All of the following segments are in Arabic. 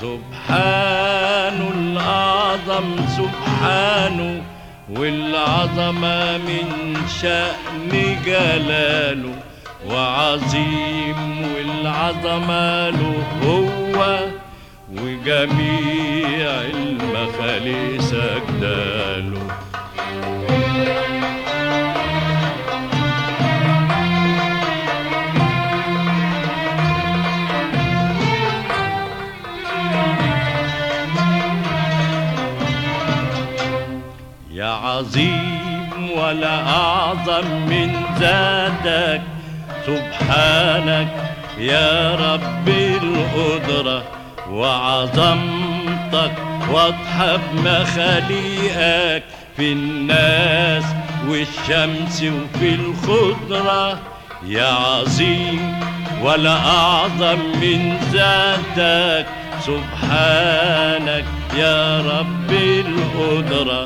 سبحانه الأعظم سبحانه، والعظمة من شأن جلاله، وعظيم والعظمة له هو، وجميع المخاليق سجداله. يا عظيم ولا أعظم من ذاتك، سبحانك يا رب القدرة، وعظمتك واضحة بمخاليقك في الناس والشمس وفي الخضرة. يا عظيم ولا أعظم من ذاتك، سبحانك يا رب القدرة،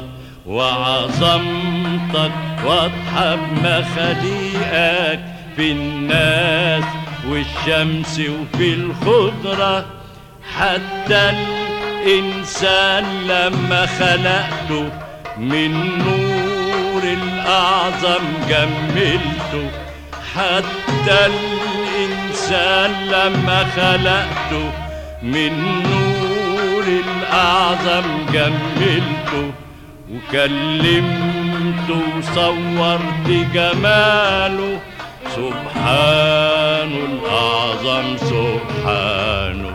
وعظمتك واضحة بمخاليقك في الناس والشمس وفي الخضرة. حتى الإنسان لما خلقته من نور الأعظم جملته، حتى الإنسان لما خلقته من نور الأعظم جملته، وكلمته وصورت جماله. سبحانه الأعظم سبحانه.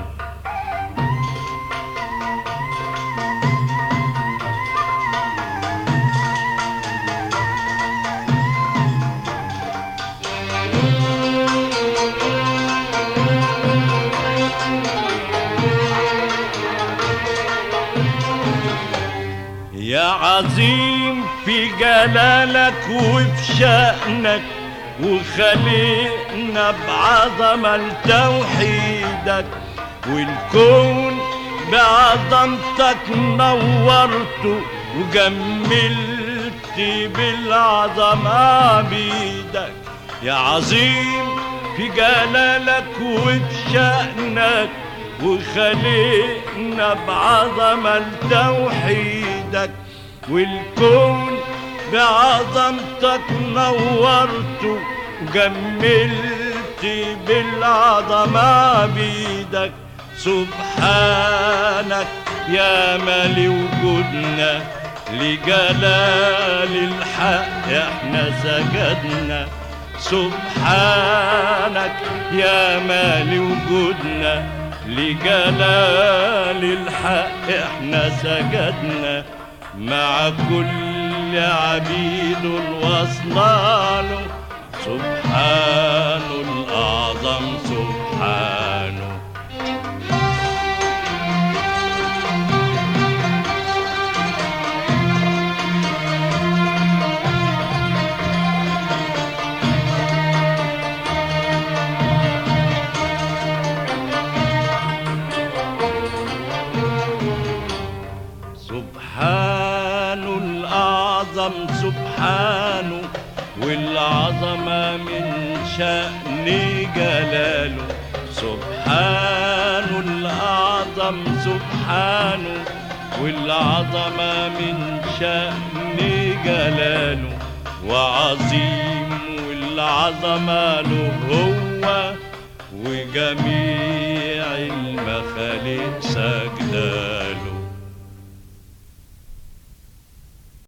يا عظيم في جلالك وفي شأنك، وخلقنا بعظمة لتوحيدك، والكون بعظمتك نورته، وجملت بالعظمة بيدك. يا عظيم في جلالك وفي شأنك، وخلقنا بعظمة لتوحيدك، والكون بعظمتك نورته، وجملت بالعظمة بيدك. سبحانك يا مالي وجودنا، لجلال الحق احنا سجدنا. سبحانك يا مالي وجودنا، لجلال الحق احنا سجدنا. مع كل عبيد وصناله، سبحانه الأعظم سبحانه. سبحانه الأعظم سبحانه، والعظمة من شأن جلاله. سبحانه الأعظم سبحانه، والعظمة من شأن جلاله، وعظيم والعظمة له هو، وجميع المخاليق سجداله.